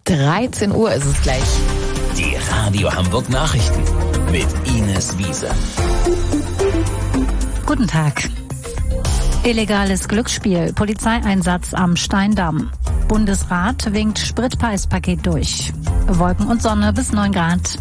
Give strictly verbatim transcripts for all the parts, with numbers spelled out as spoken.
dreizehn Uhr ist es gleich. Die Radio Hamburg Nachrichten mit Ines Wiese. Guten Tag. Illegales Glücksspiel, Polizeieinsatz am Steindamm. Bundesrat winkt Spritpreispaket durch. Wolken und Sonne bis neun Grad.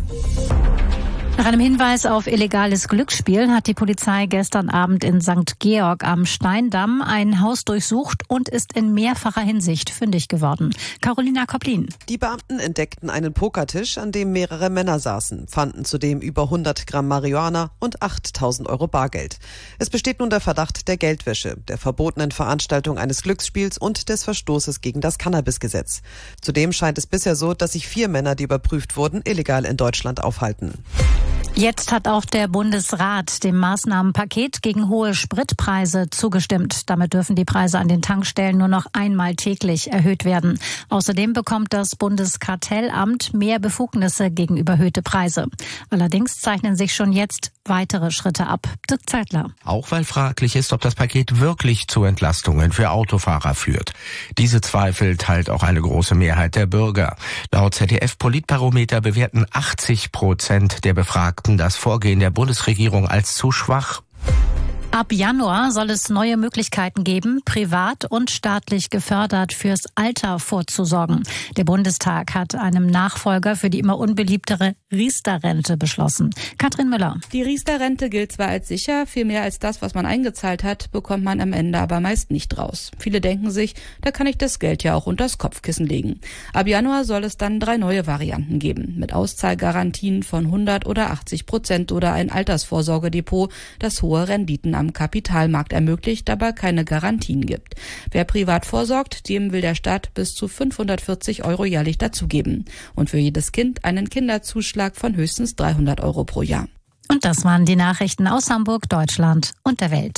Nach einem Hinweis auf illegales Glücksspiel hat die Polizei gestern Abend in Sankt Georg am Steindamm ein Haus durchsucht und ist in mehrfacher Hinsicht fündig geworden. Carolina Koplin. Die Beamten entdeckten einen Pokertisch, an dem mehrere Männer saßen, fanden zudem über hundert Gramm Marihuana und achttausend Euro Bargeld. Es besteht nun der Verdacht der Geldwäsche, der verbotenen Veranstaltung eines Glücksspiels und des Verstoßes gegen das Cannabisgesetz. Zudem scheint es bisher so, dass sich vier Männer, die überprüft wurden, illegal in Deutschland aufhalten. Jetzt hat auch der Bundesrat dem Maßnahmenpaket gegen hohe Spritpreise zugestimmt. Damit dürfen die Preise an den Tankstellen nur noch einmal täglich erhöht werden. Außerdem bekommt das Bundeskartellamt mehr Befugnisse gegen überhöhte Preise. Allerdings zeichnen sich schon jetzt weitere Schritte ab. Dirk Zeitler. Auch weil fraglich ist, ob das Paket wirklich zu Entlastungen für Autofahrer führt. Diese Zweifel teilt auch eine große Mehrheit der Bürger. Laut Z D F-Politbarometer bewerten achtzig Prozent der Befragten das Vorgehen der Bundesregierung als zu schwach. Ab Januar soll es neue Möglichkeiten geben, privat und staatlich gefördert fürs Alter vorzusorgen. Der Bundestag hat einem Nachfolger für die immer unbeliebtere Riester-Rente beschlossen. Katrin Müller. Die Riester-Rente gilt zwar als sicher, viel mehr als das, was man eingezahlt hat, bekommt man am Ende aber meist nicht raus. Viele denken sich, da kann ich das Geld ja auch unters Kopfkissen legen. Ab Januar soll es dann drei neue Varianten geben, mit Auszahlgarantien von hundert oder achtzig Prozent oder ein Altersvorsorgedepot, das hohe Renditen am Kapitalmarkt ermöglicht, aber keine Garantien gibt. Wer privat vorsorgt, dem will der Staat bis zu fünfhundertvierzig Euro jährlich dazugeben. Und für jedes Kind einen Kinderzuschlag von höchstens dreihundert Euro pro Jahr. Und das waren die Nachrichten aus Hamburg, Deutschland und der Welt.